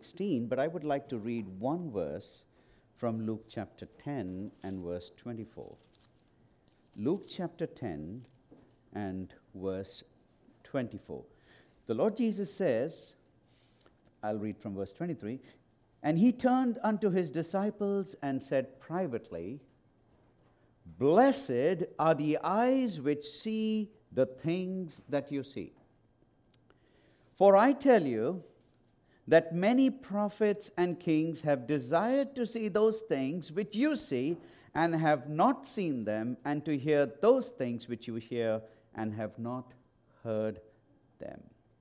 16, but I would like to read one verse from Luke chapter 10 and verse 24. Luke chapter 10 and verse 24. The Lord Jesus says, I'll read from verse 23, "And he turned unto his disciples and said privately, Blessed are the eyes which see the things that you see. For I tell you that many prophets and kings have desired to see those things which you see and have not seen them, and to hear those things which you hear and have not heard them."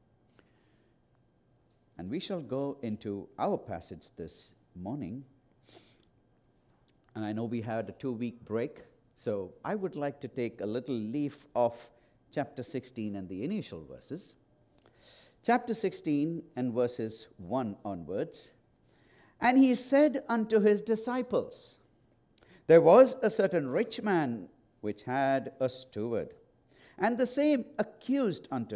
And we shall go into our passage this morning. And I know we had a 2-week break, so I would like to take a little leaf of chapter 16 and the initial verses. Chapter 16 and verses 1 onwards. "And he said unto his disciples, There was a certain rich man which had a steward. And the same was accused unto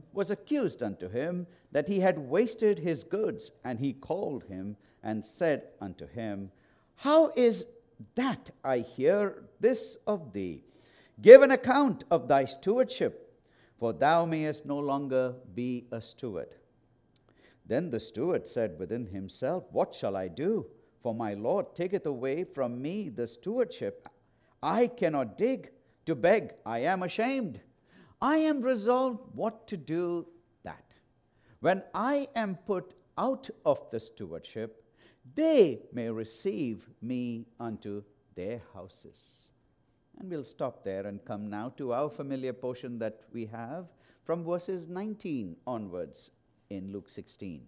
him that he had wasted his goods. And he called him and said unto him, How is that I hear this of thee? Give an account of thy stewardship, for thou mayest no longer be a steward. Then the steward said within himself, What shall I do? For my Lord taketh away from me the stewardship. I cannot dig to beg. I am ashamed. I am resolved what to do that, when I am put out of the stewardship, they may receive me unto their houses." And we'll stop there and come now to our familiar portion that we have from verses 19 onwards in Luke 16.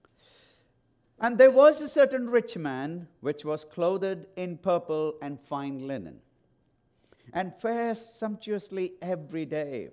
"And there was a certain rich man which was clothed in purple and fine linen, and fared sumptuously every day.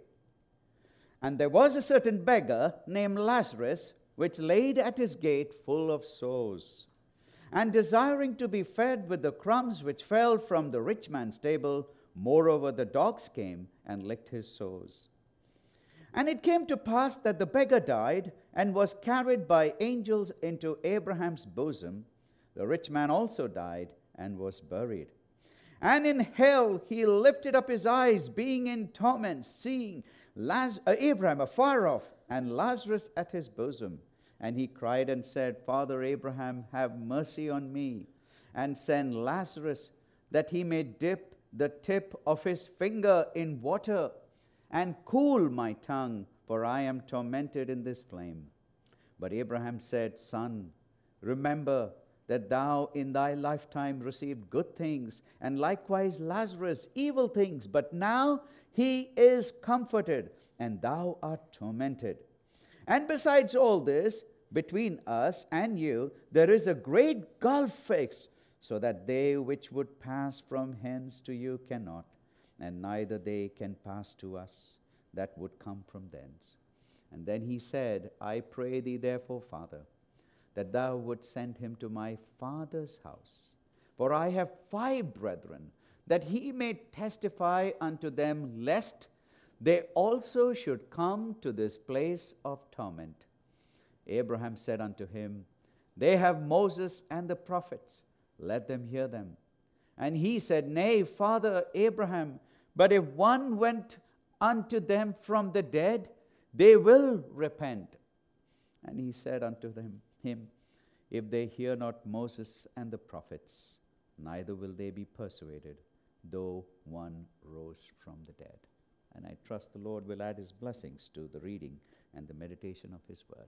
And there was a certain beggar named Lazarus, which laid at his gate full of sores, and desiring to be fed with the crumbs which fell from the rich man's table, moreover the dogs came and licked his sores. And it came to pass that the beggar died, and was carried by angels into Abraham's bosom. The rich man also died, and was buried. And in hell he lifted up his eyes, being in torment, seeing Abraham afar off, and Lazarus at his bosom. And he cried and said, Father Abraham, have mercy on me, and send Lazarus, that he may dip the tip of his finger in water, and cool my tongue, for I am tormented in this flame. But Abraham said, Son, remember that thou in thy lifetime received good things, and likewise Lazarus evil things. But now he is comforted, and thou art tormented. And besides all this, between us and you, there is a great gulf fixed, so that they which would pass from hence to you cannot, and neither they can pass to us that would come from thence. And then he said, I pray thee therefore, Father, that thou wouldst send him to my father's house. For I have 5 brethren, that he may testify unto them, lest they also should come to this place of torment. Abraham said unto him, They have Moses and the prophets, let them hear them. And he said, Nay, Father Abraham, but if one went unto them from the dead, they will repent. And he said unto him, If they hear not Moses and the prophets, neither will they be persuaded, though one rose from the dead. And I trust the Lord will add his blessings to the reading and the meditation of his word.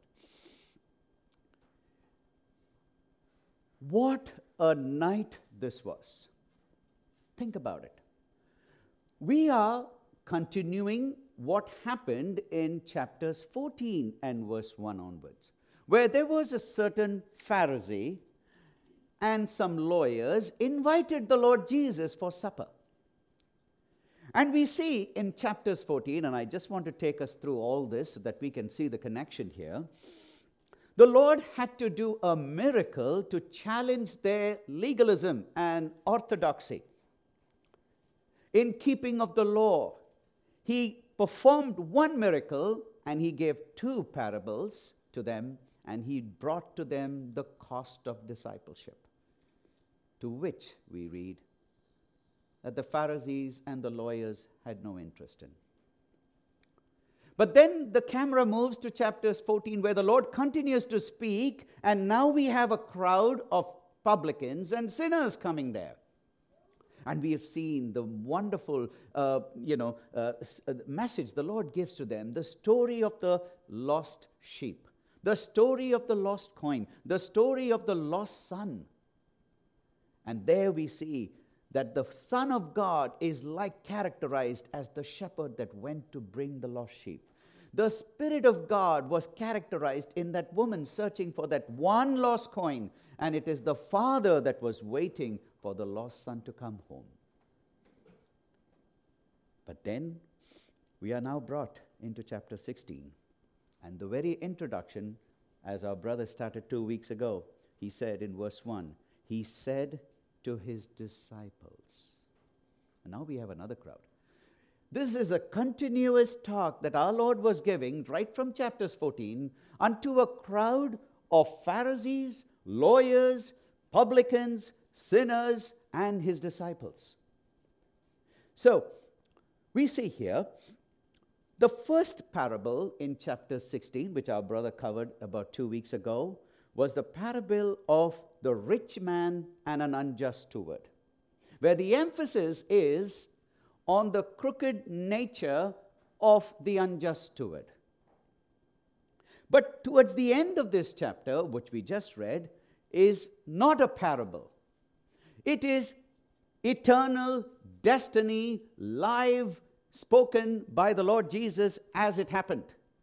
What a night this was. Think about it. We are continuing what happened in chapters 14 and verse 1 onwards, where there was a certain Pharisee and some lawyers invited the Lord Jesus for supper. And we see in chapters 14, and I just want to take us through all this so that we can see the connection here. The Lord had to do a miracle to challenge their legalism and orthodoxy. In keeping of the law, he performed one miracle and he gave 2 parables to them, and he brought to them the cost of discipleship, to which we read that the Pharisees and the lawyers had no interest in. But then the camera moves to chapters 14, where the Lord continues to speak, and now we have a crowd of publicans and sinners coming there. And we have seen the wonderful message the Lord gives to them, the story of the lost sheep, the story of the lost coin, the story of the lost son. And there we see that the Son of God is characterized as the shepherd that went to bring the lost sheep. The Spirit of God was characterized in that woman searching for that one lost coin, and it is the Father that was waiting for the lost son to come home. But then we are now brought into chapter 16, and the very introduction, as our brother started 2 weeks ago, he said in verse 1, he said to his disciples. And now we have another crowd. This is a continuous talk that our Lord was giving right from chapters 14 unto a crowd of Pharisees, lawyers, publicans, sinners, and his disciples. So, we see here the first parable in chapter 16, which our brother covered about 2 weeks ago, was the parable of the rich man and an unjust steward, where the emphasis is on the crooked nature of the unjust steward. But towards the end of this chapter, which we just read, is not a parable. It is eternal destiny, live, spoken by the Lord Jesus as it happened.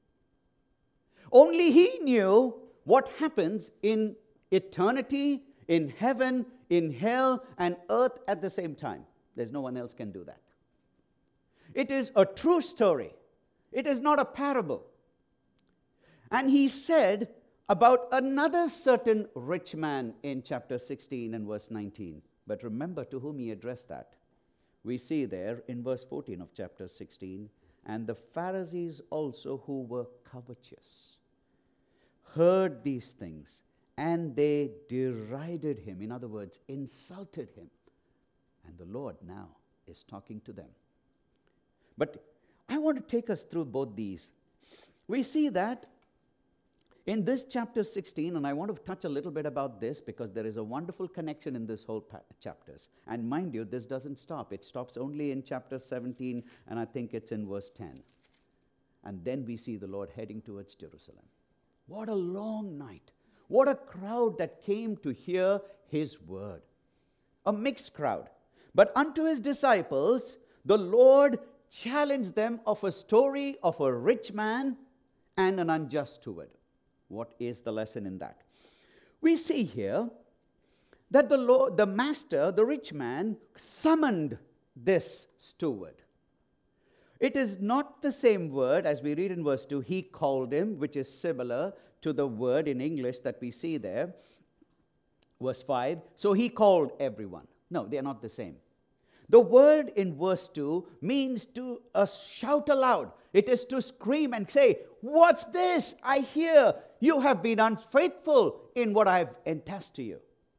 Only he knew what happens in eternity, in heaven, in hell, and earth at the same time. There's no one else can do that. It is a true story. It is not a parable. And he said about another certain rich man in chapter 16 and verse 19. But remember to whom he addressed that. We see there in verse 14 of chapter 16, and the Pharisees also who were covetous heard these things, and they derided him. In other words, insulted him. And the Lord now is talking to them. But I want to take us through both these. We see that in this chapter 16, and I want to touch a little bit about this because there is a wonderful connection in this whole chapters. And mind you, this doesn't stop. It stops only in chapter 17, and I think it's in verse 10. And then we see the Lord heading towards Jerusalem. What a long night. What a crowd that came to hear his word. A mixed crowd. But unto his disciples, the Lord challenged them of a story of a rich man and an unjust steward. What is the lesson in that? We see here that the master, the rich man, summoned this steward. It is not the same word as we read in verse 2, he called him, which is similar to the word in English that we see there. Verse 5, so he called everyone. No, they are not the same. The word in verse 2 means to shout aloud. It is to scream and say, what's this? I hear you have been unfaithful in what I've entrusted to you.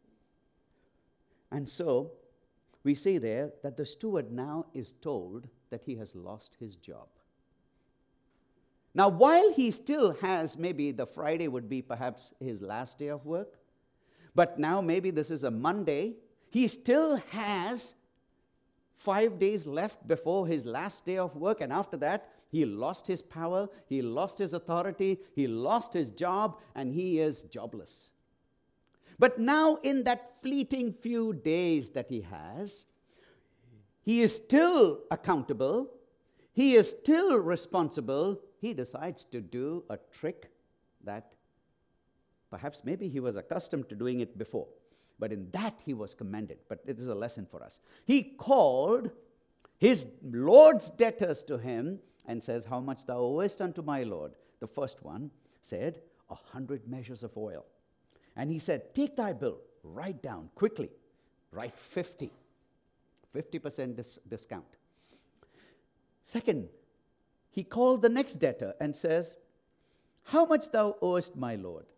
And so we see there that the steward now is told that he has lost his job. Now, while he still has, maybe the Friday would be perhaps his last day of work, but now maybe this is a Monday, he still has 5 days left before his last day of work, and after that, he lost his power, he lost his authority, he lost his job, and he is jobless. But now, in that fleeting few days that he has, he is still accountable, he is still responsible. He decides to do a trick that perhaps maybe he was accustomed to doing it before. But in that he was commended. But it is a lesson for us. He called his Lord's debtors to him and says, how much thou owest unto my Lord? The first one said, 100 measures of oil. And he said, take thy bill, write down quickly, write 50% discount. Second, he called the next debtor and says, how much thou owest my Lord?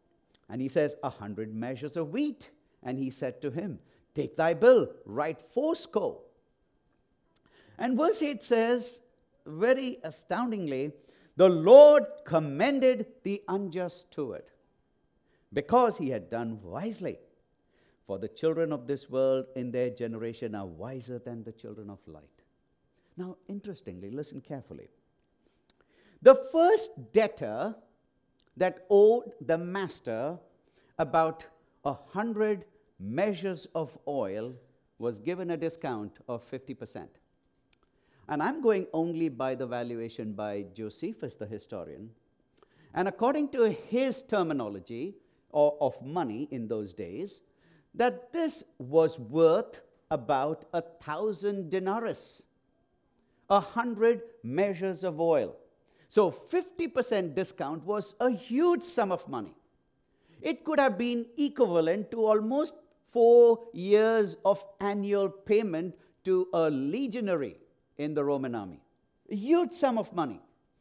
And he says, 100 measures of wheat. And he said to him, take thy bill, write 80. And verse 8 says, very astoundingly, the Lord commended the unjust steward because he had done wisely. For the children of this world in their generation are wiser than the children of light. Now, interestingly, listen carefully. The first debtor that owed the master about 100 measures of oil was given a discount of 50%. And I'm going only by the valuation by Josephus, the historian. And according to his terminology of money in those days, that this was worth about 1,000 denarii, 100 measures of oil. So 50% discount was a huge sum of money. It could have been equivalent to almost 4 years of annual payment to a legionary in the Roman army. A huge sum of money.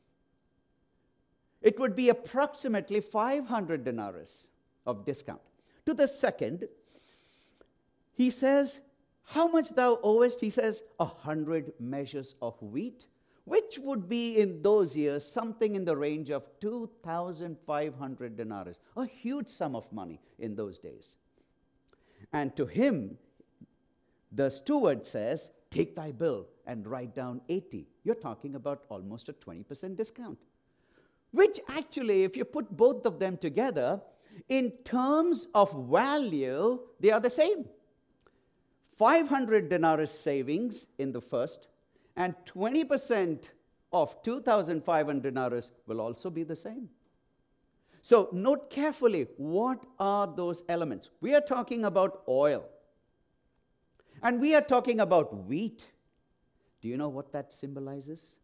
It would be approximately 500 denarii of discount. To the second, he says, how much thou owest? He says, 100 measures of wheat, which would be in those years something in the range of 2,500 denarii, a huge sum of money in those days. And to him, the steward says, take thy bill and write down 80. You're talking about almost a 20% discount. Which actually, if you put both of them together, in terms of value, they are the same. 500 denarii savings in the first, and 20% of 2,500 denarii will also be the same. So note carefully, what are those elements? We are talking about oil. And we are talking about wheat. Do you know what that symbolizes?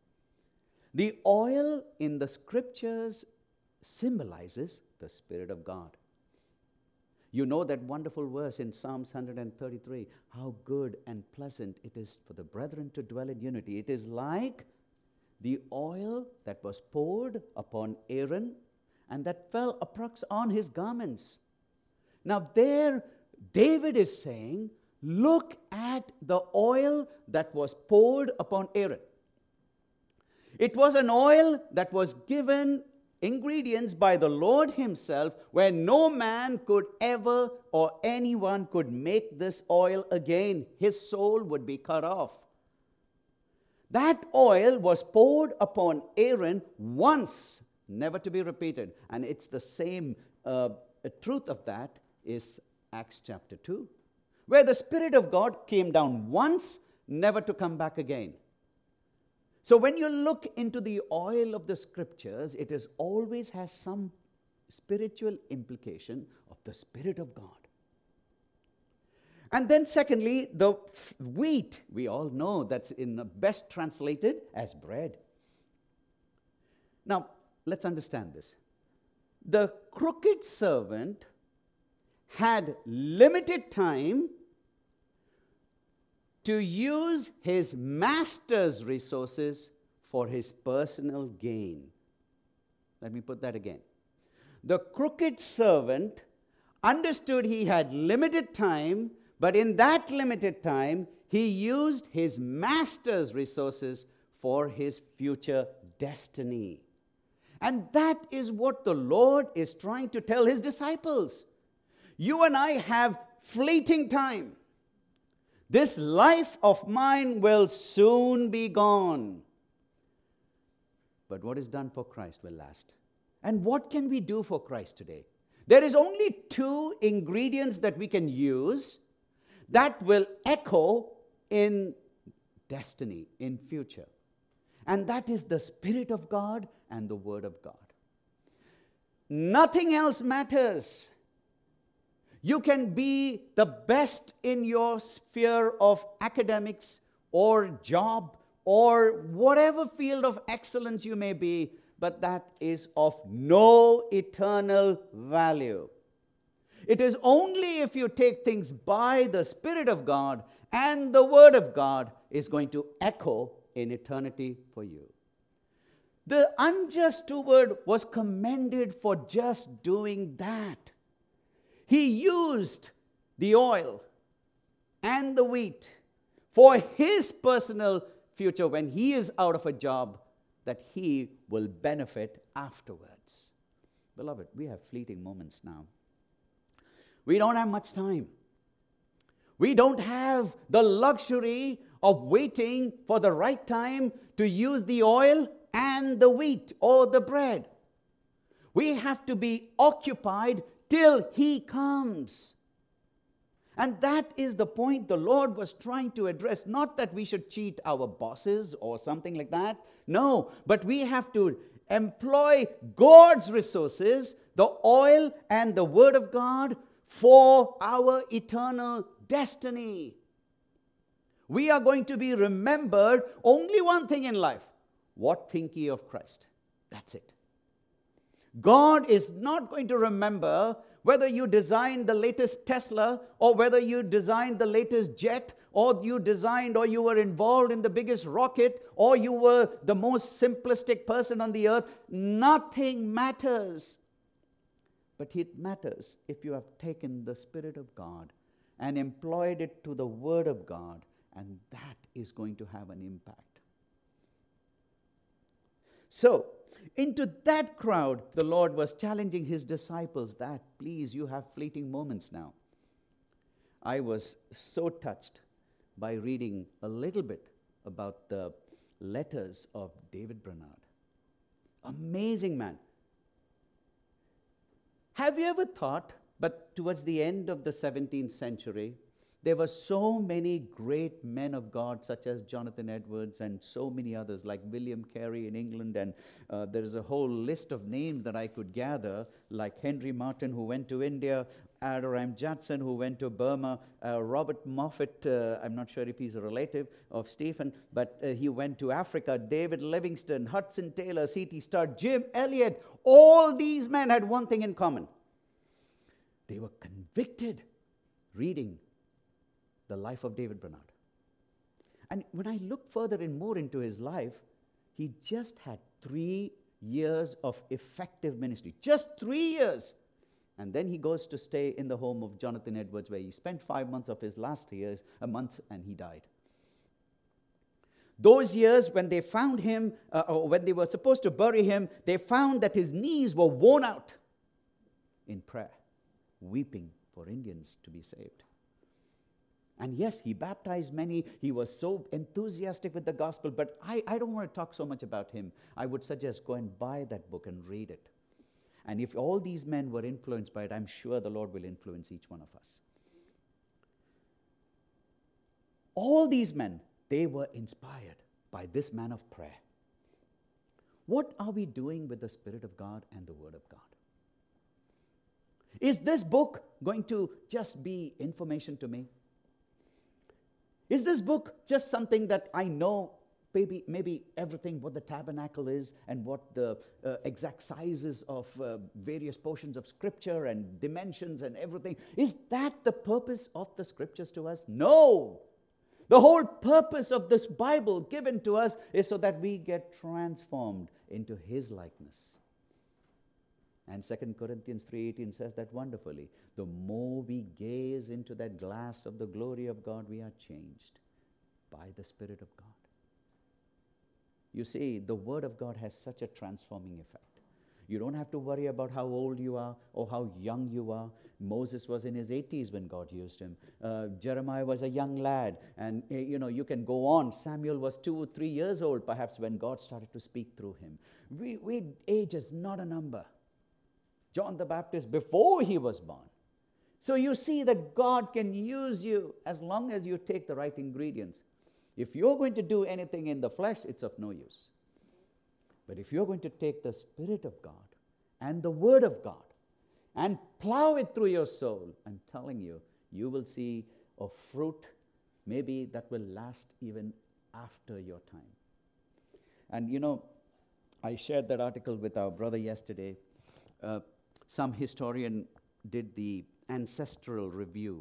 The oil in the scriptures symbolizes the Spirit of God. You know that wonderful verse in Psalms 133, how good and pleasant it is for the brethren to dwell in unity. It is like the oil that was poured upon Aaron and that fell on his garments. Now there, David is saying, look at the oil that was poured upon Aaron. It was an oil that was given ingredients by the Lord himself, where no man could ever or anyone could make this oil again. His soul would be cut off. That oil was poured upon Aaron once, never to be repeated. And it's the same truth of that is Acts chapter 2, where the Spirit of God came down once, never to come back again. So when you look into the oil of the scriptures, it is always has some spiritual implication of the Spirit of God. And then secondly, the wheat, we all know that's best translated as bread. Now, let's understand this. The crooked servant had limited time to use his master's resources for his personal gain. Let me put that again. The crooked servant understood he had limited time, but in that limited time, he used his master's resources for his future destiny. And that is what the Lord is trying to tell his disciples. You and I have fleeting time. This life of mine will soon be gone. But what is done for Christ will last. And what can we do for Christ today? There is only 2 ingredients that we can use that will echo in destiny, in future. And that is the Spirit of God and the Word of God. Nothing else matters. You can be the best in your sphere of academics or job or whatever field of excellence you may be, but that is of no eternal value. It is only if you take things by the Spirit of God and the Word of God is going to echo in eternity for you. The unjust steward was commended for just doing that. He used the oil and the wheat for his personal future when he is out of a job that he will benefit afterwards. Beloved, we have fleeting moments now. We don't have much time. We don't have the luxury of waiting for the right time to use the oil and the wheat or the bread. We have to be occupied till he comes. And that is the point the Lord was trying to address. Not that we should cheat our bosses or something like that. No, but we have to employ God's resources, the oil and the Word of God, for our eternal destiny. We are going to be remembered only one thing in life. What think ye of Christ? That's it. God is not going to remember whether you designed the latest Tesla or whether you designed the latest jet or you designed or you were involved in the biggest rocket or you were the most simplistic person on the earth. Nothing matters. But it matters if you have taken the Spirit of God and employed it to the Word of God, and that is going to have an impact. So, into that crowd, the Lord was challenging his disciples that, please, you have fleeting moments now. I was so touched by reading a little bit about the letters of David Brainerd. Amazing man. Have you ever thought, but towards the end of the 17th century, there were so many great men of God, such as Jonathan Edwards and so many others, like William Carey in England, and there is a whole list of names that I could gather, like Henry Martyn, who went to India, Adoram Judson, who went to Burma, Robert Moffat, I'm not sure if he's a relative of Stephen, but he went to Africa, David Livingstone, Hudson Taylor, C.T. Studd, Jim Elliot. All these men had one thing in common. They were convicted reading the life of David Brainerd. And when I look further and more into his life, he just had 3 years of effective ministry. Just 3 years. And then he goes to stay in the home of Jonathan Edwards, where he spent 5 months of his last years, a month, and he died. Those years when they found him, or when they were supposed to bury him, they found that his knees were worn out in prayer, weeping for Indians to be saved. And yes, he baptized many. He was so enthusiastic with the gospel. But I don't want to talk so much about him. I would suggest go and buy that book and read it. And if all these men were influenced by it, I'm sure the Lord will influence each one of us. All these men, they were inspired by this man of prayer. What are we doing with the Spirit of God and the Word of God? Is this book going to just be information to me? Is this book just something that I know maybe everything, what the tabernacle is and what the exact sizes of various portions of Scripture and dimensions and everything? Is that the purpose of the Scriptures to us? No! The whole purpose of this Bible given to us is so that we get transformed into His likeness. And 2 Corinthians 3:18 says that wonderfully. The more we gaze into that glass of the glory of God, we are changed by the Spirit of God. You see, the Word of God has such a transforming effect. You don't have to worry about how old you are or how young you are. Moses was in his 80s when God used him. Jeremiah was a young lad. And, you can go on. Samuel was 2 or 3 years old, perhaps, when God started to speak through him. Age is not a number. John the Baptist, before he was born. So you see that God can use you as long as you take the right ingredients. If you're going to do anything in the flesh, it's of no use. But if you're going to take the Spirit of God and the Word of God and plow it through your soul, I'm telling you, you will see a fruit maybe that will last even after your time. And I shared that article with our brother yesterday. Some historian did the ancestral review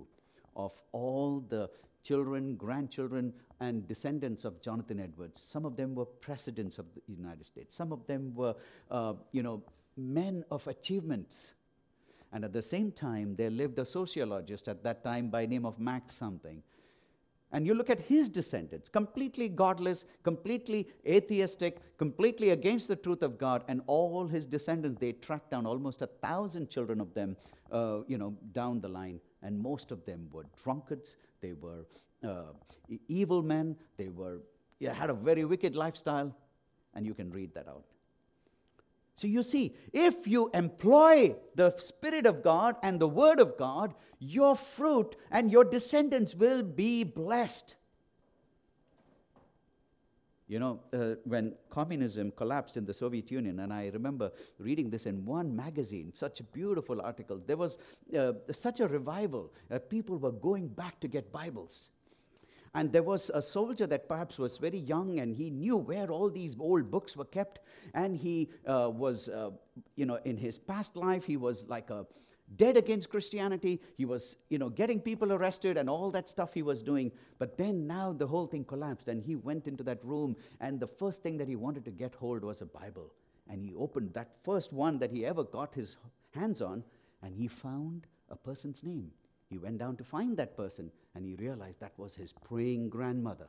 of all the children, grandchildren, and descendants of Jonathan Edwards. Some of them were presidents of the United States. Some of them were, men of achievements. And at the same time, there lived a sociologist at that time by name of Max something. And you look at his descendants, completely godless, completely atheistic, completely against the truth of God, and all his descendants, they tracked down almost 1,000 children of them, down the line. And most of them were drunkards, they were evil men, they had a very wicked lifestyle, and you can read that out. So you see, if you employ the Spirit of God and the Word of God, your fruit and your descendants will be blessed. When communism collapsed in the Soviet Union, and I remember reading this in one magazine, such beautiful articles, there was such a revival. People were going back to get Bibles. And there was a soldier that perhaps was very young, and he knew where all these old books were kept. And he was, in his past life, he was like dead against Christianity. He was, getting people arrested and all that stuff he was doing. But then now the whole thing collapsed, and he went into that room, and the first thing that he wanted to get hold was a Bible. And he opened that first one that he ever got his hands on, and he found a person's name. He went down to find that person, and he realized that was his praying grandmother.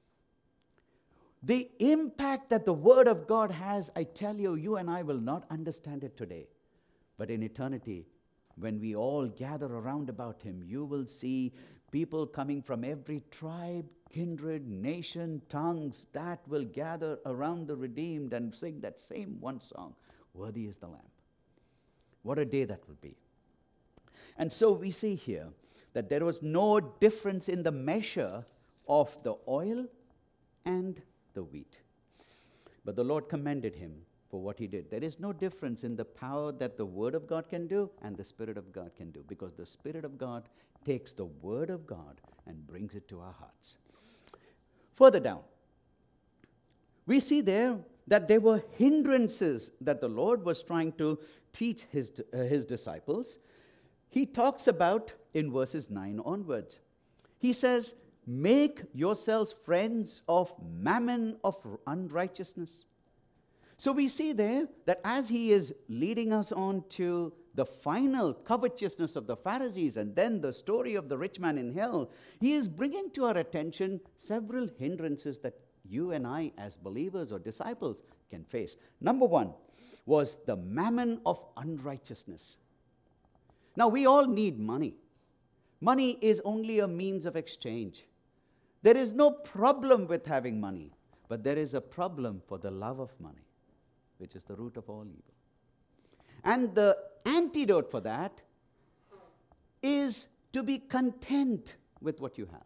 The impact that the Word of God has, I tell you, you and I will not understand it today. But in eternity, when we all gather around about Him, you will see people coming from every tribe, kindred, nation, tongues that will gather around the redeemed and sing that same one song, "Worthy is the Lamb." What a day that will be. And so we see here that there was no difference in the measure of the oil and the wheat. But the Lord commended him for what he did. There is no difference in the power that the Word of God can do and the Spirit of God can do, because the Spirit of God takes the Word of God and brings it to our hearts. Further down, we see there that there were hindrances that the Lord was trying to teach his disciples. He talks about in verses 9 onwards. He says, "Make yourselves friends of mammon of unrighteousness." So we see there that as he is leading us on to the final covetousness of the Pharisees and then the story of the rich man in hell, he is bringing to our attention several hindrances that you and I as believers or disciples can face. Number one was the mammon of unrighteousness. Now, we all need money. Money is only a means of exchange. There is no problem with having money, but there is a problem for the love of money, which is the root of all evil. And the antidote for that is to be content with what you have.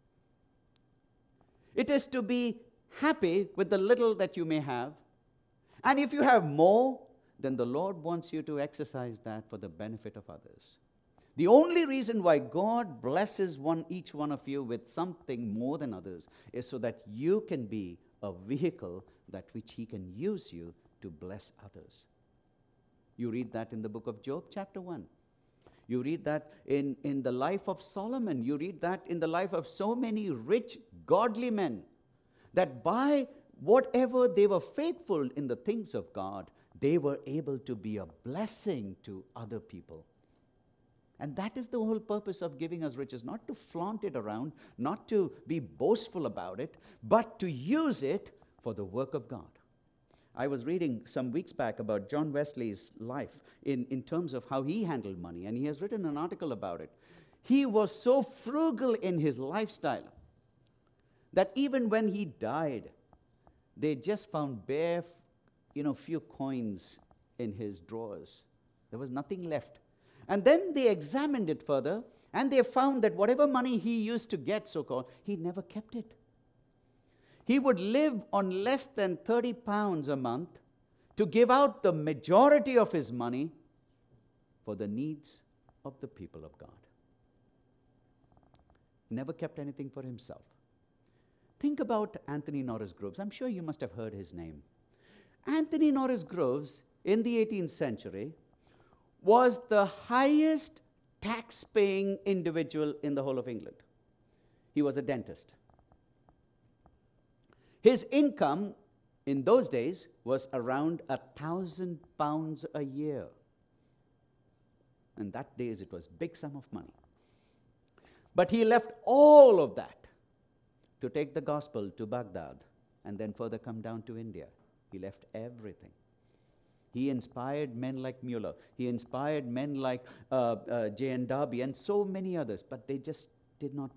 It is to be happy with the little that you may have. And if you have more, then the Lord wants you to exercise that for the benefit of others. The only reason why God blesses each one of you with something more than others is so that you can be a vehicle that which He can use you to bless others. You read that in the book of Job, chapter 1. You read that in the life of Solomon. You read that in the life of so many rich, godly men, that by whatever they were faithful in the things of God, they were able to be a blessing to other people. And that is the whole purpose of giving us riches, not to flaunt it around, not to be boastful about it, but to use it for the work of God. I was reading some weeks back about John Wesley's life in terms of how he handled money, and he has written an article about it. He was so frugal in his lifestyle that even when he died, they just found bare, few coins in his drawers. There was nothing left. And then they examined it further, and they found that whatever money he used to get, so-called, he never kept it. He would live on less than 30 pounds a month to give out the majority of his money for the needs of the people of God. Never kept anything for himself. Think about Anthony Norris Groves. I'm sure you must have heard his name. Anthony Norris Groves, in the 18th century, was the highest tax-paying individual in the whole of England. He was a dentist. His income in those days was around £1,000 a year. And that days it was a big sum of money. But he left all of that to take the gospel to Baghdad and then further come down to India. He left everything. He inspired men like Mueller. He inspired men like J.N. Darby and so many others. But they just did not,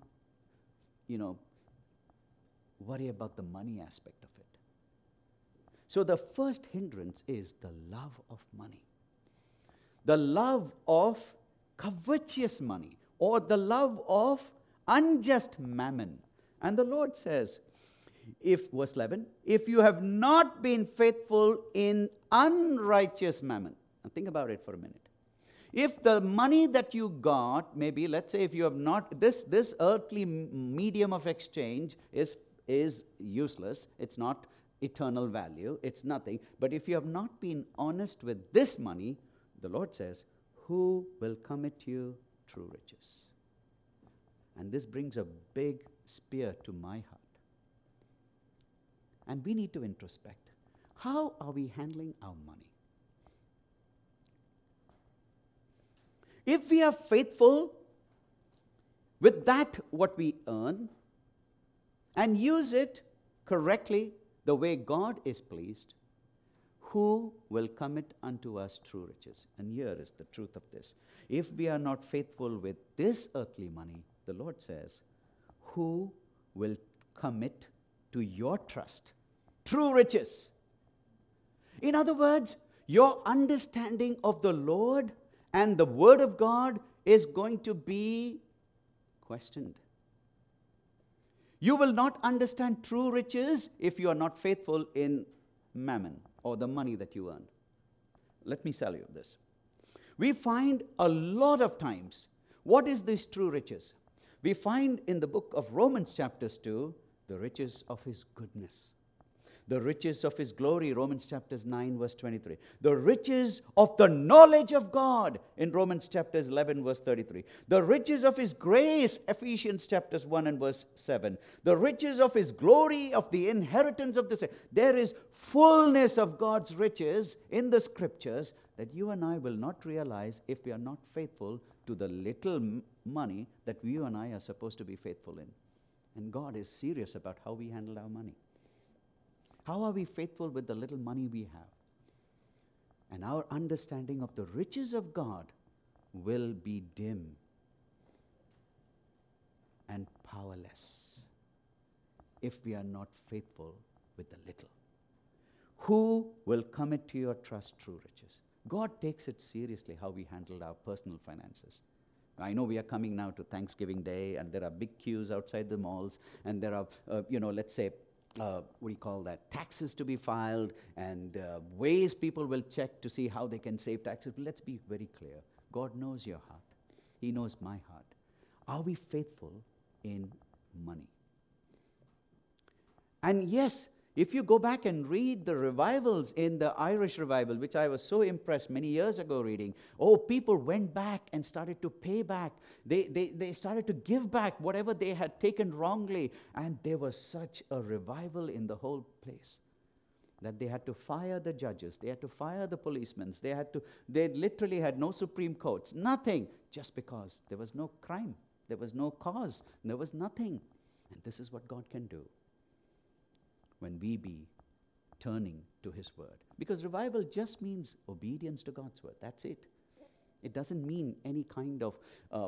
worry about the money aspect of it. So the first hindrance is the love of money. The love of covetous money, or the love of unjust mammon. And the Lord says, verse 11, if you have not been faithful in unrighteous mammon. Now think about it for a minute. If the money that you got, maybe, let's say if you have not, this earthly medium of exchange is useless. It's not eternal value. It's nothing. But if you have not been honest with this money, the Lord says, who will commit you true riches? And this brings a big spear to my heart. And we need to introspect. How are we handling our money? If we are faithful with that what we earn and use it correctly the way God is pleased, who will commit unto us true riches? And here is the truth of this. If we are not faithful with this earthly money, the Lord says, who will commit to your trust true riches? In other words, your understanding of the Lord and the Word of God is going to be questioned. You will not understand true riches if you are not faithful in mammon, or the money that you earn. Let me tell you this. We find a lot of times, what is this true riches? We find in the book of Romans chapters 2, the riches of His goodness. The riches of His glory, Romans chapters 9, verse 23. The riches of the knowledge of God in Romans chapters 11, verse 33. The riches of His grace, Ephesians chapters 1 and verse 7. The riches of His glory, of the inheritance of the saints. There is fullness of God's riches in the scriptures that you and I will not realize if we are not faithful to the little money that you and I are supposed to be faithful in. And God is serious about how we handle our money. How are we faithful with the little money we have? And our understanding of the riches of God will be dim and powerless if we are not faithful with the little. Who will commit to your trust true riches? God takes it seriously how we handle our personal finances. I know we are coming now to Thanksgiving Day, and there are big queues outside the malls, and there are, let's say, taxes to be filed, and ways people will check to see how they can save taxes. But let's be very clear. God knows your heart. He knows my heart. Are we faithful in money? And yes, if you go back and read the revivals in the Irish revival, which I was so impressed many years ago reading, people went back and started to pay back. They started to give back whatever they had taken wrongly. And there was such a revival in the whole place that they had to fire the judges. They had to fire the policemen. They literally had no Supreme Courts, nothing, just because there was no crime. There was no cause. There was nothing. And this is what God can do when we be turning to His word. Because revival just means obedience to God's word. That's it. It doesn't mean any kind of,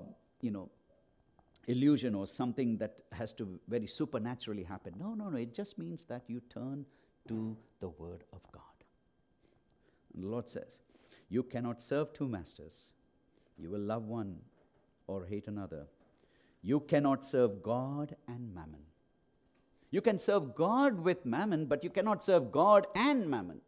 illusion or something that has to very supernaturally happen. No. It just means that you turn to the word of God. And the Lord says, you cannot serve two masters. You will love one or hate another. You cannot serve God and mammon. You can serve God with mammon, but you cannot serve God and mammon.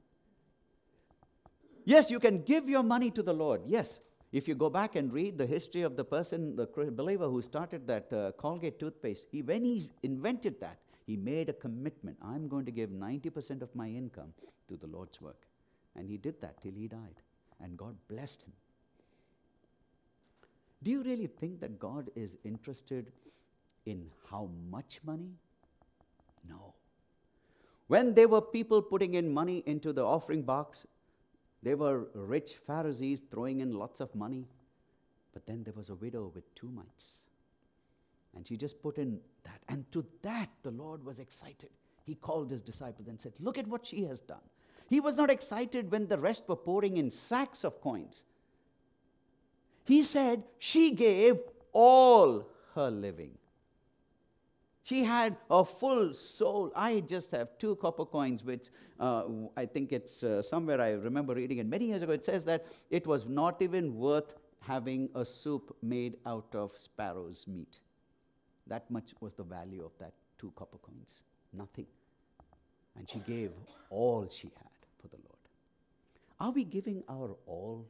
Yes, you can give your money to the Lord. Yes, if you go back and read the history of the person, the believer who started that Colgate toothpaste, when he invented that, he made a commitment. I'm going to give 90% of my income to the Lord's work. And he did that till he died. And God blessed him. Do you really think that God is interested in how much money? No. When there were people putting in money into the offering box, there were rich Pharisees throwing in lots of money. But then there was a widow with 2 mites. And she just put in that. And to that, the Lord was excited. He called his disciples and said, look at what she has done. He was not excited when the rest were pouring in sacks of coins. He said she gave all her living. She had a full soul. I just have 2 copper coins, which I think it's somewhere I remember reading it many years ago. It says that it was not even worth having a soup made out of sparrow's meat. That much was the value of that 2 copper coins. Nothing. And she gave all she had for the Lord. Are we giving our all?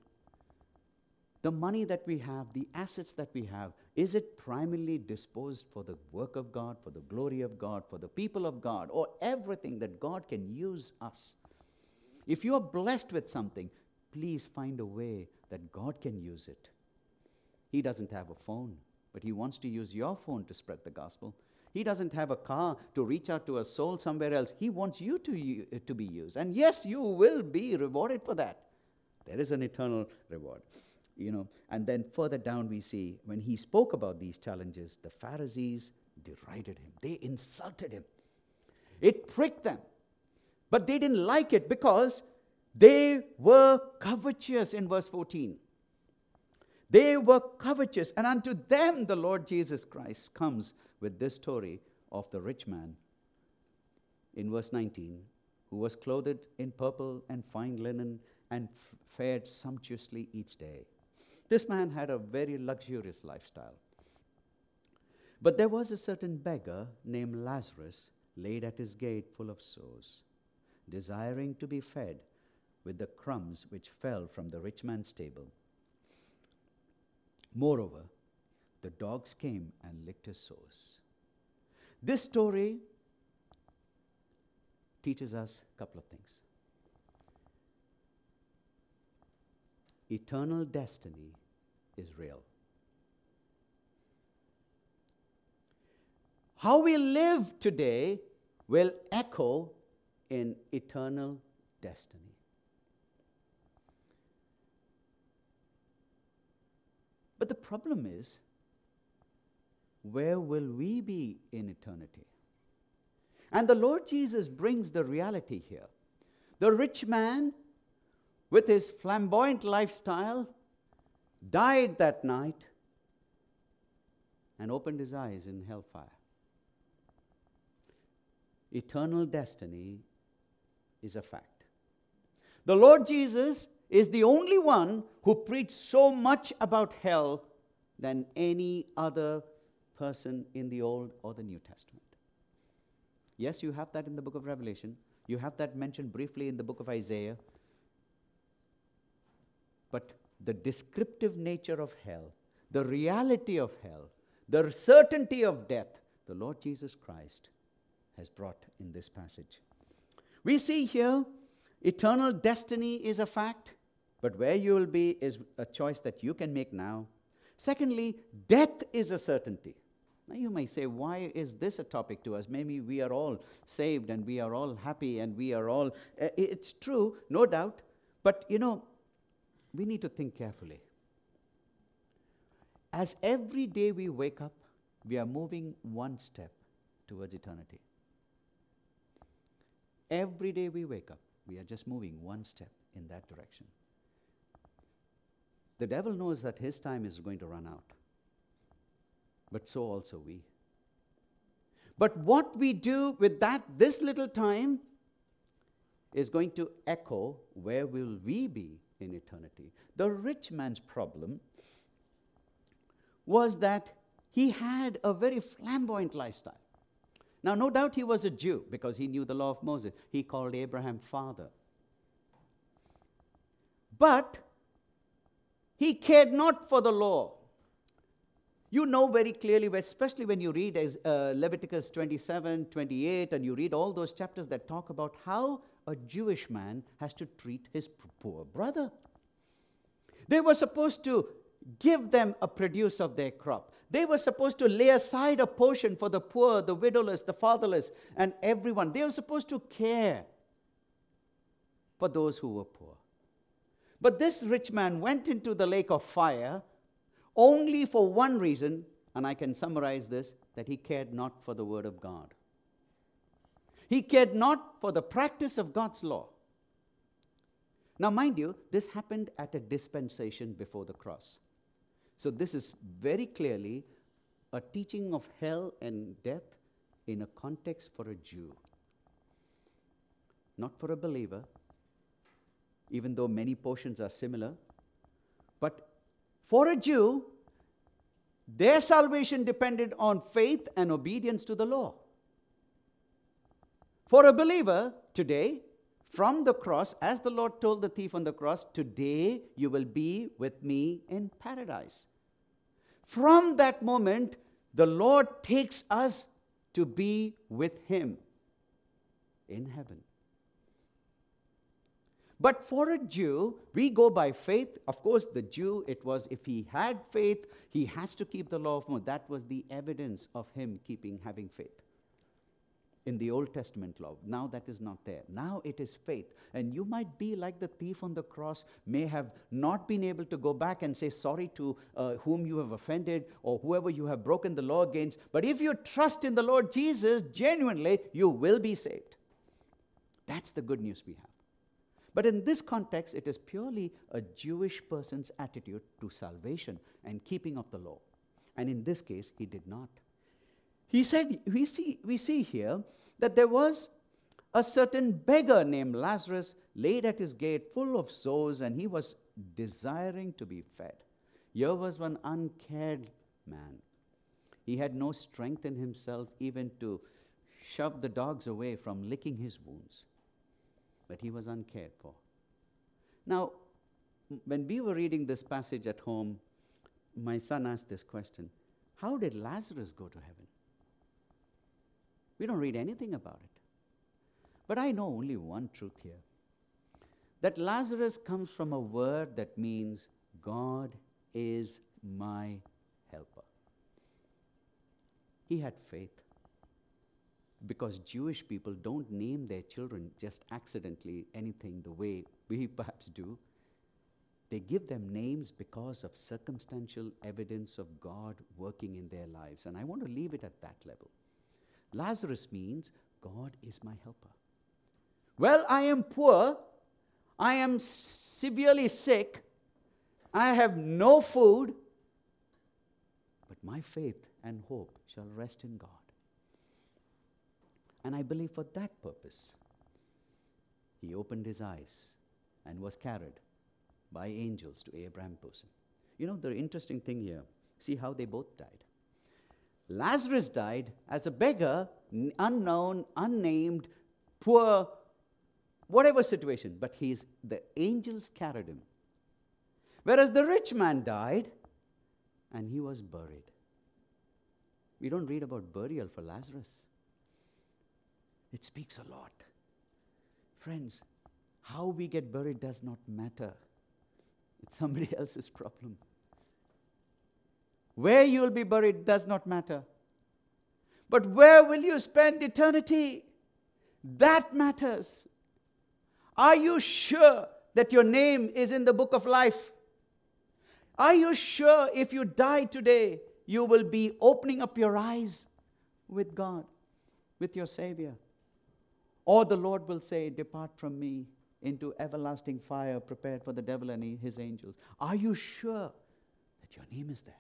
The money that we have, the assets that we have, is it primarily disposed for the work of God, for the glory of God, for the people of God, or everything that God can use us? If you are blessed with something, please find a way that God can use it. He doesn't have a phone, but he wants to use your phone to spread the gospel. He doesn't have a car to reach out to a soul somewhere else. He wants you to be used. And yes, you will be rewarded for that. There is an eternal reward. And then further down we see, when he spoke about these challenges, the Pharisees derided him. They insulted him. It pricked them. But they didn't like it because they were covetous in verse 14. They were covetous. And unto them the Lord Jesus Christ comes with this story of the rich man in verse 19, who was clothed in purple and fine linen and fared sumptuously each day. This man had a very luxurious lifestyle. But there was a certain beggar named Lazarus laid at his gate full of sores, desiring to be fed with the crumbs which fell from the rich man's table. Moreover, the dogs came and licked his sores. This story teaches us a couple of things. Eternal destiny is real. How we live today will echo in eternal destiny. But the problem is, where will we be in eternity? And the Lord Jesus brings the reality here. The rich man, with his flamboyant lifestyle, died that night and opened his eyes in hellfire. Eternal destiny is a fact. The Lord Jesus is the only one who preached so much about hell than any other person in the Old or the New Testament. Yes, you have that in the book of Revelation. You have that mentioned briefly in the book of Isaiah. But the descriptive nature of hell, the reality of hell, the certainty of death, the Lord Jesus Christ has brought in this passage. We see here, eternal destiny is a fact, but where you will be is a choice that you can make now. Secondly, death is a certainty. Now you may say, why is this a topic to us? Maybe we are all saved and we are all happy and we are all... it's true, no doubt. But, we need to think carefully. As every day we wake up, we are moving one step towards eternity. Every day we wake up, we are just moving one step in that direction. The devil knows that his time is going to run out. But so also we. But what we do with this little time is going to echo where will we be in eternity. The rich man's problem was that he had a very flamboyant lifestyle. Now, no doubt he was a Jew because he knew the law of Moses. He called Abraham father. But he cared not for the law. You know very clearly, especially when you read Leviticus 27, 28, and you read all those chapters that talk about how a Jewish man has to treat his poor brother. They were supposed to give them a produce of their crop. They were supposed to lay aside a portion for the poor, the widowless, the fatherless, and everyone. They were supposed to care for those who were poor. But this rich man went into the lake of fire only for one reason, and I can summarize this, that he cared not for the word of God. He cared not for the practice of God's law. Now, mind you, this happened at a dispensation before the cross. So this is very clearly a teaching of hell and death in a context for a Jew. Not for a believer, even though many portions are similar. But for a Jew, their salvation depended on faith and obedience to the law. For a believer today, from the cross, as the Lord told the thief on the cross, today you will be with me in paradise. From that moment, the Lord takes us to be with him in heaven. But for a Jew, we go by faith. Of course, the Jew, it was if he had faith, he has to keep the law of Moses. That was the evidence of him having faith. In the Old Testament law. Now that is not there. Now it is faith. And you might be like the thief on the cross, may have not been able to go back and say sorry to whom you have offended or whoever you have broken the law against. But if you trust in the Lord Jesus genuinely, you will be saved. That's the good news we have. But in this context, it is purely a Jewish person's attitude to salvation and keeping of the law. And in this case, he did not. He said, we see here that there was a certain beggar named Lazarus laid at his gate full of sores, and he was desiring to be fed. Here was one uncared man. He had no strength in himself even to shove the dogs away from licking his wounds. But he was uncared for. Now, when we were reading this passage at home, my son asked this question: how did Lazarus go to heaven? We don't read anything about it. But I know only one truth here. That Lazarus comes from a word that means God is my helper. He had faith. Because Jewish people don't name their children just accidentally anything the way we perhaps do. They give them names because of circumstantial evidence of God working in their lives. And I want to leave it at that level. Lazarus means God is my helper. Well, I am poor. I am severely sick. I have no food. But my faith and hope shall rest in God. And I believe for that purpose, he opened his eyes and was carried by angels to Abraham's bosom. You know, the interesting thing here, see how they both died. Lazarus died as a beggar, unknown, unnamed, poor, whatever situation, but the angels carried him. Whereas the rich man died and he was buried. We don't read about burial for Lazarus. It speaks a lot. Friends, how we get buried does not matter. It's somebody else's problem. Where you will be buried does not matter. But where will you spend eternity? That matters. Are you sure that your name is in the book of life? Are you sure if you die today, you will be opening up your eyes with God, with your Savior? Or the Lord will say, depart from me into everlasting fire prepared for the devil and his angels. Are you sure that your name is there?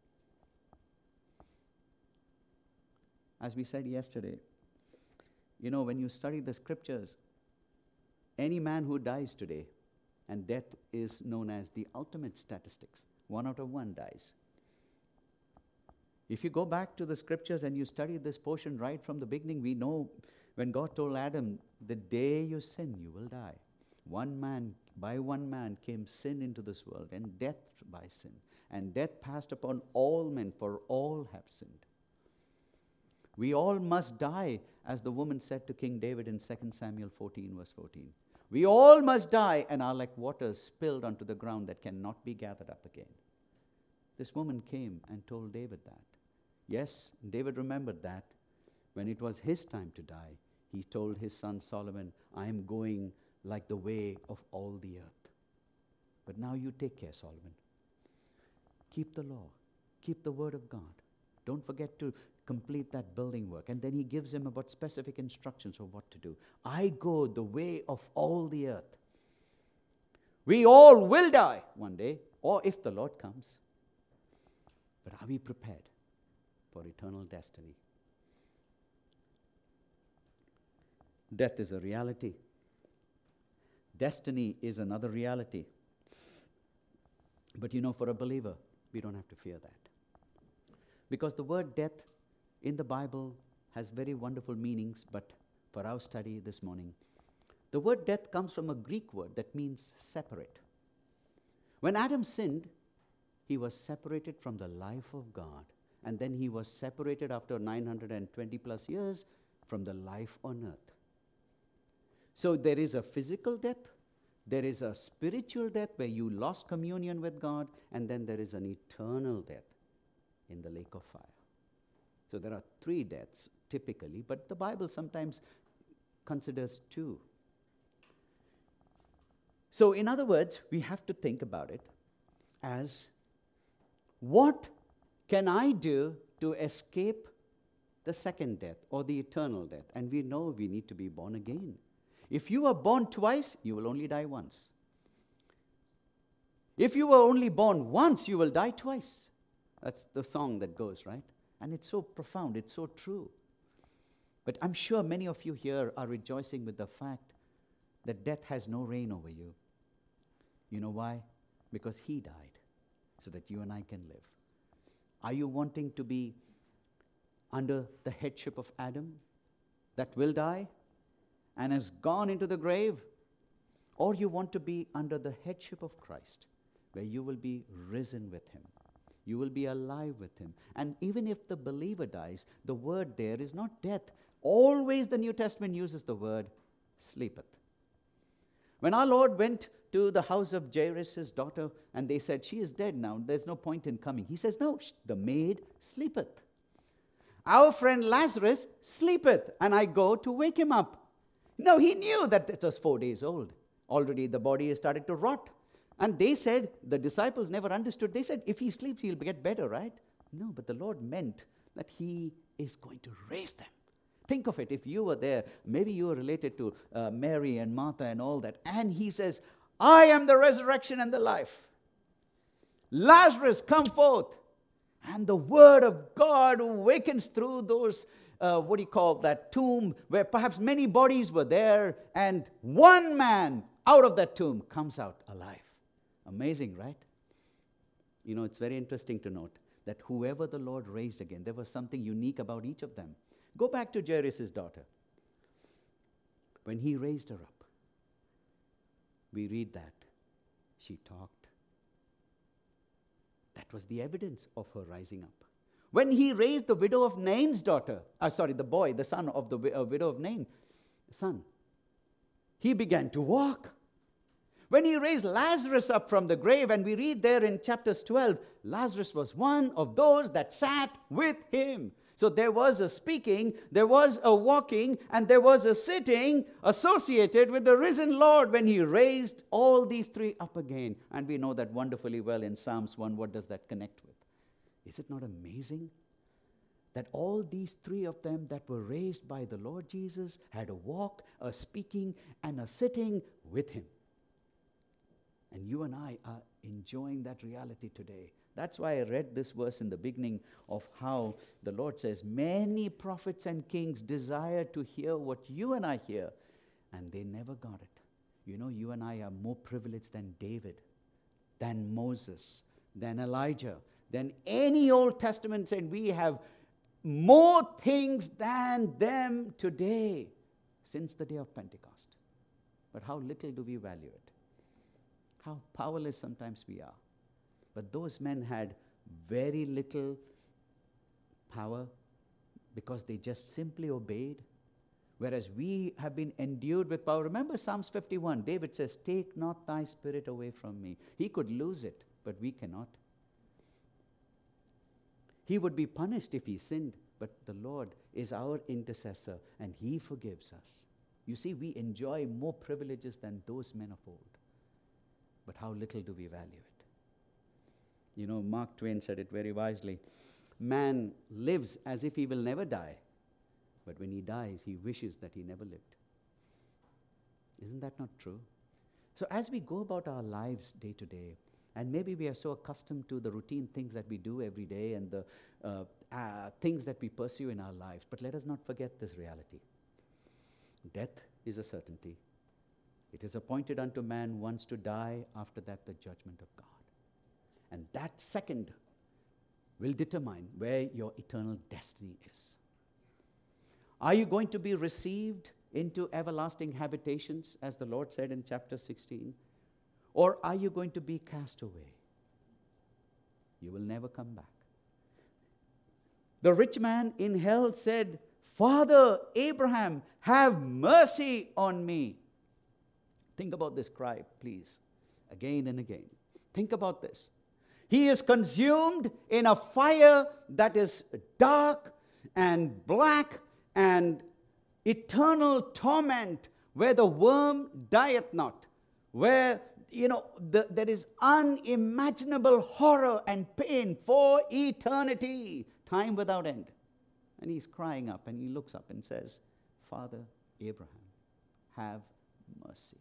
As we said yesterday, you know, when you study the scriptures, any man who dies today, and death is known as the ultimate statistics, 1 out of 1 dies. If you go back to the scriptures and you study this portion right from the beginning, we know when God told Adam, the day you sin, you will die. By one man came sin into this world, and death by sin. And death passed upon all men, for all have sinned. We all must die, as the woman said to King David in 2 Samuel 14, verse 14. We all must die and are like waters spilled onto the ground that cannot be gathered up again. This woman came and told David that. Yes, David remembered that. When it was his time to die, he told his son Solomon, I am going like the way of all the earth. But now you take care, Solomon. Keep the law. Keep the word of God. Don't forget to complete that building work. And then he gives him about specific instructions of what to do. I go the way of all the earth. We all will die one day, or if the Lord comes. But are we prepared for eternal destiny? Death is a reality. Destiny is another reality. But for a believer, we don't have to fear that. Because the word death in the Bible has very wonderful meanings, but for our study this morning, the word death comes from a Greek word that means separate. When Adam sinned, he was separated from the life of God. And then he was separated after 920 plus years from the life on earth. So there is a physical death, there is a spiritual death where you lost communion with God, and then there is an eternal death in the lake of fire. So there are 3 deaths typically, but the Bible sometimes considers 2. So in other words, we have to think about it as, what can I do to escape the second death or the eternal death? And we know we need to be born again. If you are born twice, you will only die once. If you were only born once, you will die twice. That's the song that goes, right? And it's so profound, it's so true. But I'm sure many of you here are rejoicing with the fact that death has no reign over you. You know why? Because he died so that you and I can live. Are you wanting to be under the headship of Adam that will die and has gone into the grave? Or you want to be under the headship of Christ, where you will be risen with him. You will be alive with him. And even if the believer dies, the word there is not death. Always the New Testament uses the word sleepeth. When our Lord went to the house of Jairus, his daughter, and they said, she is dead now, there's no point in coming. He says, no, the maid sleepeth. Our friend Lazarus sleepeth, and I go to wake him up. No, he knew that it was 4 days old. Already the body has started to rot. And they said, the disciples never understood. They said, if he sleeps, he'll get better, right? No, but the Lord meant that he is going to raise them. Think of it, if you were there, maybe you were related to Mary and Martha and all that. And he says, I am the resurrection and the life. Lazarus, come forth. And the word of God awakens through those, that tomb, where perhaps many bodies were there. And one man out of that tomb comes out alive. Amazing, right? It's very interesting to note that whoever the Lord raised again, there was something unique about each of them. Go back to Jairus' daughter. When he raised her up, we read that she talked. That was the evidence of her rising up. When he raised the widow of Nain's daughter, the son of the widow of Nain, he began to walk. When he raised Lazarus up from the grave, and we read there in chapters 12, Lazarus was one of those that sat with him. So there was a speaking, there was a walking, and there was a sitting associated with the risen Lord when he raised all these 3 up again. And we know that wonderfully well in Psalms 1. What does that connect with? Is it not amazing that all these 3 of them that were raised by the Lord Jesus had a walk, a speaking, and a sitting with him? And you and I are enjoying that reality today. That's why I read this verse in the beginning of how the Lord says, many prophets and kings desire to hear what you and I hear, and they never got it. You and I are more privileged than David, than Moses, than Elijah, than any Old Testament saint. We have more things than them today since the day of Pentecost. But how little do we value it? How powerless sometimes we are. But those men had very little power because they just simply obeyed. Whereas we have been endued with power. Remember Psalms 51, David says, take not thy spirit away from me. He could lose it, but we cannot. He would be punished if he sinned, but the Lord is our intercessor and he forgives us. You see, we enjoy more privileges than those men of old. But how little do we value it? You know, Mark Twain said it very wisely. Man lives as if he will never die, but when he dies, he wishes that he never lived. Isn't that not true? So as we go about our lives day to day, and maybe we are so accustomed to the routine things that we do every day and the things that we pursue in our lives, but let us not forget this reality. Death is a certainty. It is appointed unto man once to die, after that the judgment of God. And that second will determine where your eternal destiny is. Are you going to be received into everlasting habitations, as the Lord said in chapter 16? Or are you going to be cast away? You will never come back. The rich man in hell said, Father Abraham, have mercy on me. Think about this cry, please, again and again. Think about this. He is consumed in a fire that is dark and black and eternal torment, where the worm dieth not, where there is unimaginable horror and pain for eternity, time without end. And he's crying up and he looks up and says, Father Abraham, have mercy.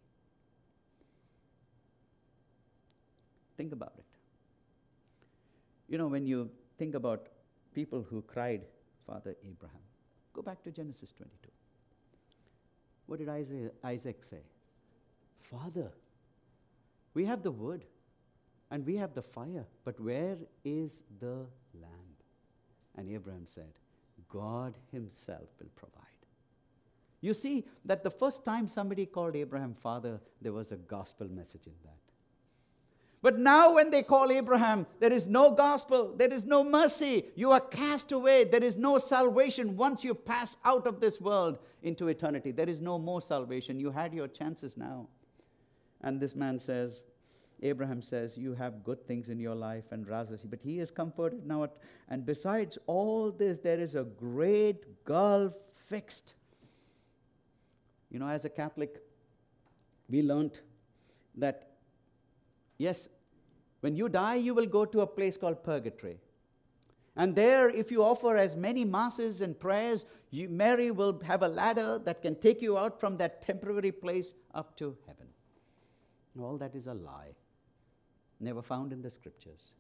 Think about it. You know, when you think about people who cried, Father Abraham, go back to Genesis 22. What did Isaac say? Father, we have the wood and we have the fire, but where is the lamb? And Abraham said, God himself will provide. You see that the first time somebody called Abraham father, there was a gospel message in that. But now when they call Abraham, there is no gospel, there is no mercy. You are cast away. There is no salvation once you pass out of this world into eternity. There is no more salvation. You had your chances now. And this man says, Abraham says, you have good things in your life, and rather, but he is comforted now. And besides all this, there is a great gulf fixed. You know, as a Catholic, we learned that, yes, when you die, you will go to a place called purgatory. And there, if you offer as many masses and prayers, Mary will have a ladder that can take you out from that temporary place up to heaven. All that is a lie, never found in the scriptures.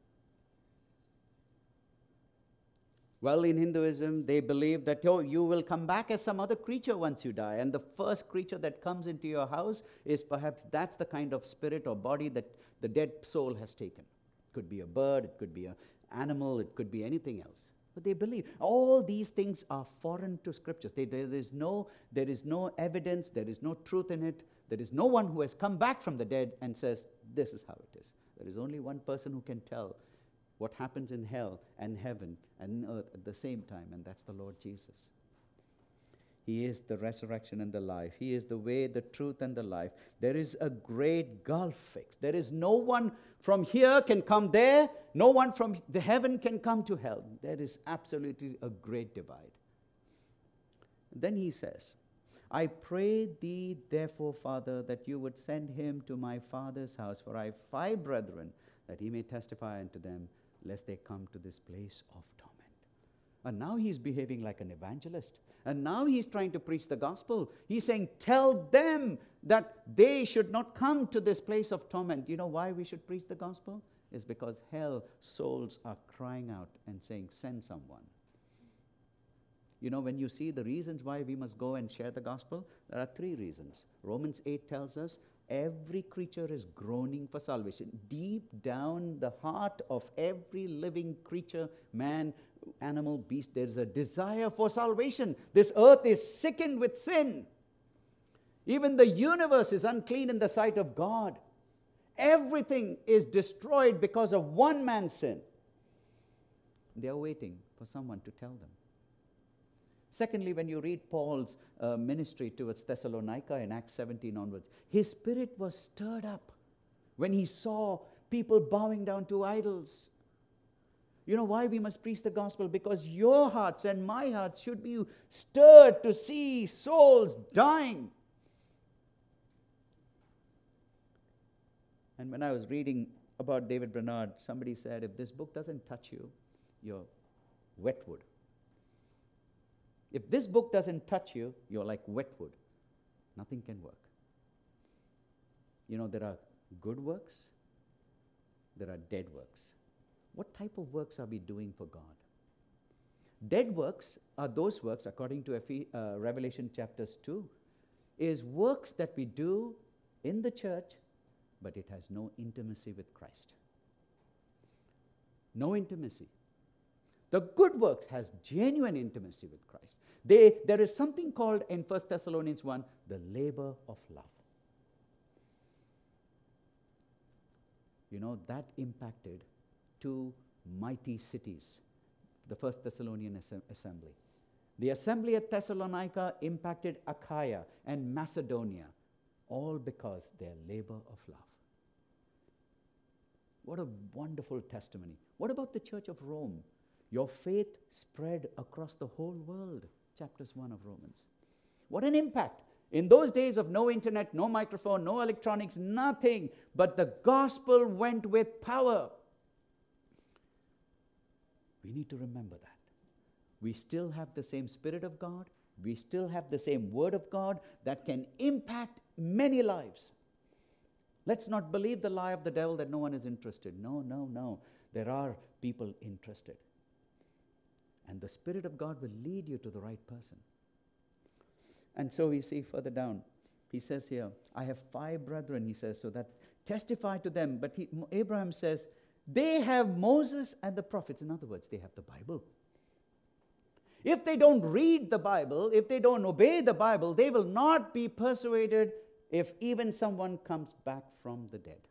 Well, in Hinduism, they believe that you will come back as some other creature once you die. And the first creature that comes into your house is perhaps that's the kind of spirit or body that the dead soul has taken. It could be a bird, it could be an animal, it could be anything else. But they believe all these things are foreign to scriptures. There is no evidence, there is no truth in it. There is no one who has come back from the dead and says, this is how it is. There is only one person who can tell what happens in hell and heaven and earth at the same time, and that's the Lord Jesus. He is the resurrection and the life. He is the way, the truth, and the life. There is a great gulf fixed. There is no one from here can come there. No one from the heaven can come to hell. There is absolutely a great divide. Then he says, I pray thee, therefore, Father, that you would send him to my father's house, for I have 5 brethren, that he may testify unto them, lest they come to this place of torment. And now he's behaving like an evangelist. And now he's trying to preach the gospel. He's saying, tell them that they should not come to this place of torment. You know why we should preach the gospel? It's because hell souls are crying out and saying, send someone. You know, when you see the reasons why we must go and share the gospel, there are 3 reasons. Romans 8 tells us every creature is groaning for salvation. Deep down the heart of every living creature, man, animal, beast, there is a desire for salvation. This earth is sickened with sin. Even the universe is unclean in the sight of God. Everything is destroyed because of one man's sin. They are waiting for someone to tell them. Secondly, when you read Paul's ministry towards Thessalonica in Acts 17 onwards, his spirit was stirred up when he saw people bowing down to idols. You know why we must preach the gospel? Because your hearts and my hearts should be stirred to see souls dying. And when I was reading about David Brainerd, somebody said, if this book doesn't touch you, you're wet wood. If this book doesn't touch you, you're like wet wood. Nothing can work. You know, there are good works, there are dead works. What type of works are we doing for God? Dead works are those works, according to Revelation chapters 2, is works that we do in the church, but it has no intimacy with Christ. No intimacy. The good works has genuine intimacy with Christ. There is something called in 1 Thessalonians 1, the labor of love. You know, that impacted two mighty cities, the First Thessalonian assembly. The assembly at Thessalonica impacted Achaia and Macedonia, all because their labor of love. What a wonderful testimony. What about the Church of Rome? Your faith spread across the whole world, chapters 1 of Romans. What an impact. In those days of no internet, no microphone, no electronics, nothing, but the gospel went with power. We need to remember that. We still have the same Spirit of God. We still have the same Word of God that can impact many lives. Let's not believe the lie of the devil that no one is interested. No. There are people interested. And the Spirit of God will lead you to the right person. And so we see further down, he says here, I have 5 brethren, he says, so that testify to them. But Abraham says, they have Moses and the prophets. In other words, they have the Bible. If they don't read the Bible, if they don't obey the Bible, they will not be persuaded if even someone comes back from the dead.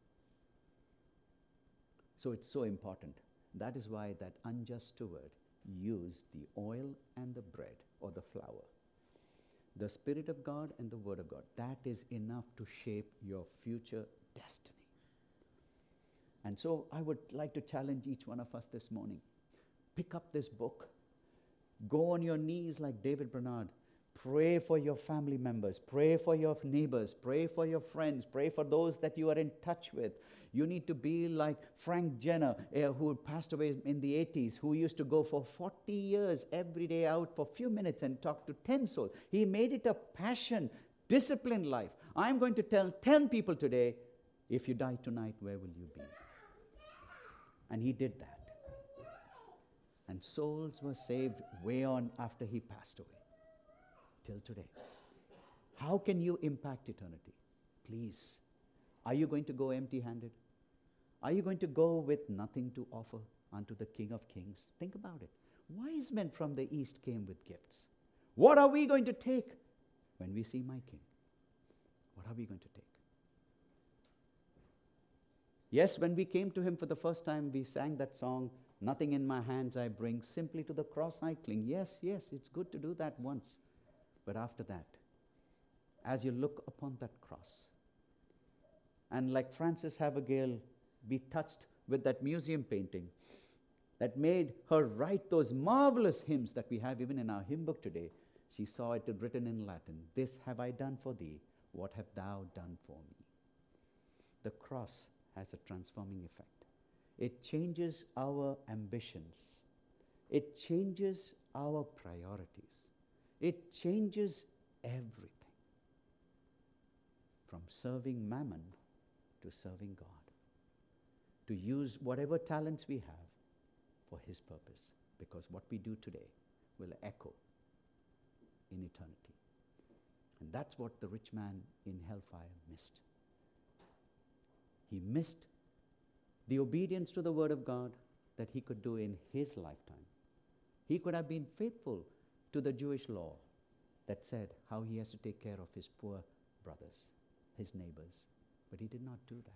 So it's so important. That is why that unjust steward used the oil and the bread or the flour. The Spirit of God and the Word of God. That is enough to shape your future destiny. And so I would like to challenge each one of us this morning. Pick up this book. Go on your knees like David Brainerd. Pray for your family members. Pray for your neighbors. Pray for your friends. Pray for those that you are in touch with. You need to be like Frank Jenner, who passed away in the 80s, who used to go for 40 years every day out for a few minutes and talk to 10 souls. He made it a passion, disciplined life. I'm going to tell 10 people today, if you die tonight, where will you be? And he did that. And souls were saved way on after he passed away. Till today. How can you impact eternity? Please. Are you going to go empty-handed? Are you going to go with nothing to offer unto the King of Kings? Think about it. Wise men from the east came with gifts. What are we going to take when we see my King? What are we going to take? Yes, when we came to him for the first time, we sang that song, nothing in my hands I bring, simply to the cross I cling. Yes, it's good to do that once. But after that, as you look upon that cross, and like Frances Havergal, be touched with that museum painting that made her write those marvelous hymns that we have even in our hymn book today. She saw it written in Latin, this have I done for thee, what have thou done for me? The cross has a transforming effect. It changes our ambitions. It changes our priorities. It changes everything. From serving mammon to serving God. To use whatever talents we have for his purpose. Because what we do today will echo in eternity. And that's what the rich man in hellfire missed. He missed the obedience to the word of God that he could do in his lifetime. He could have been faithful to the Jewish law that said how he has to take care of his poor brothers, his neighbors. But he did not do that.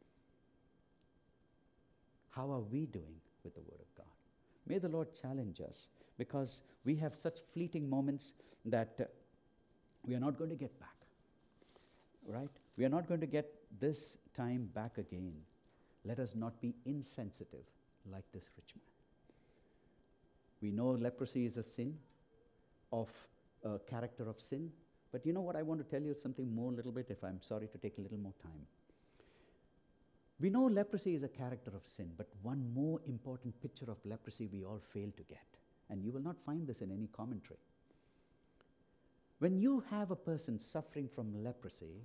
How are we doing with the Word of God? May the Lord challenge us, because we have such fleeting moments that we are not going to get back. Right? We are not going to get this time back again. Let us not be insensitive like this rich man. We know leprosy is a sin of a character of sin. But you know what? I want to tell you something more a little bit, if I'm sorry to take a little more time. We know leprosy is a character of sin, but one more important picture of leprosy we all fail to get. And you will not find this in any commentary. When you have a person suffering from leprosy,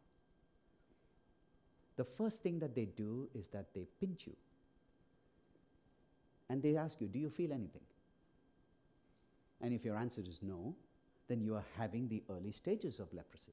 the first thing that they do is that they pinch you. And they ask you, do you feel anything? And if your answer is no, then you are having the early stages of leprosy.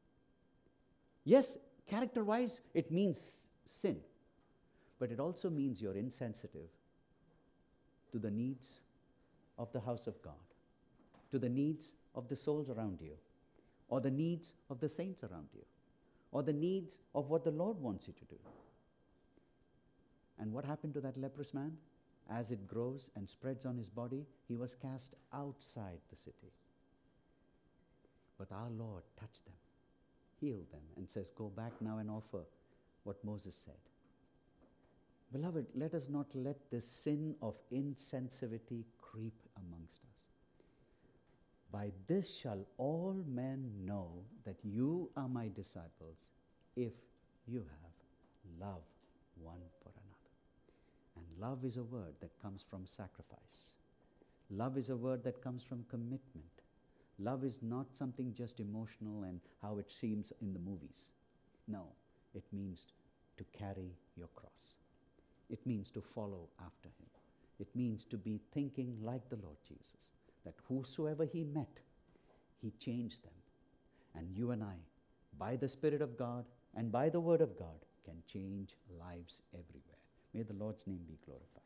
Yes, character-wise, it means sin. But it also means you're insensitive to the needs of the house of God, to the needs of the souls around you, or the needs of the saints around you, or the needs of what the Lord wants you to do. And what happened to that leprous man? As it grows and spreads on his body, he was cast outside the city. But our Lord touched them, healed them, and says, go back now and offer what Moses said. Beloved, let us not let this sin of insensitivity creep amongst us. By this shall all men know that you are my disciples, if you have love one for another. And love is a word that comes from sacrifice. Love is a word that comes from commitment. Love is not something just emotional and how it seems in the movies. No, it means to carry your cross. It means to follow after him. It means to be thinking like the Lord Jesus, that whosoever he met, he changed them. And you and I, by the Spirit of God and by the Word of God, can change lives everywhere. May the Lord's name be glorified.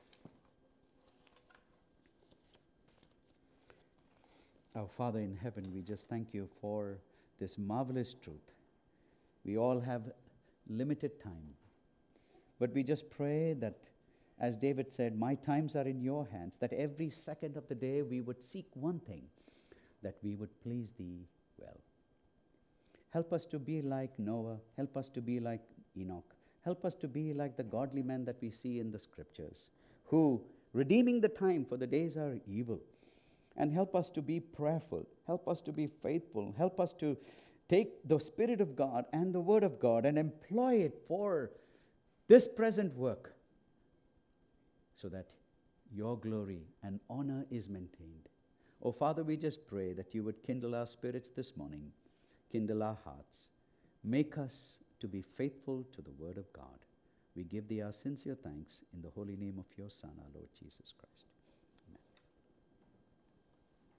Our Father in heaven, we just thank you for this marvelous truth. We all have limited time, but we just pray that, as David said, my times are in your hands, that every second of the day we would seek one thing, that we would please thee well. Help us to be like Noah. Help us to be like Enoch. Help us to be like the godly men that we see in the scriptures, who, redeeming the time, for the days are evil. And help us to be prayerful. Help us to be faithful. Help us to take the Spirit of God and the Word of God and employ it for this present work, so that your glory and honor is maintained. Oh, Father, we just pray that you would kindle our spirits this morning, kindle our hearts, make us to be faithful to the Word of God. We give thee our sincere thanks in the holy name of your Son, our Lord Jesus Christ.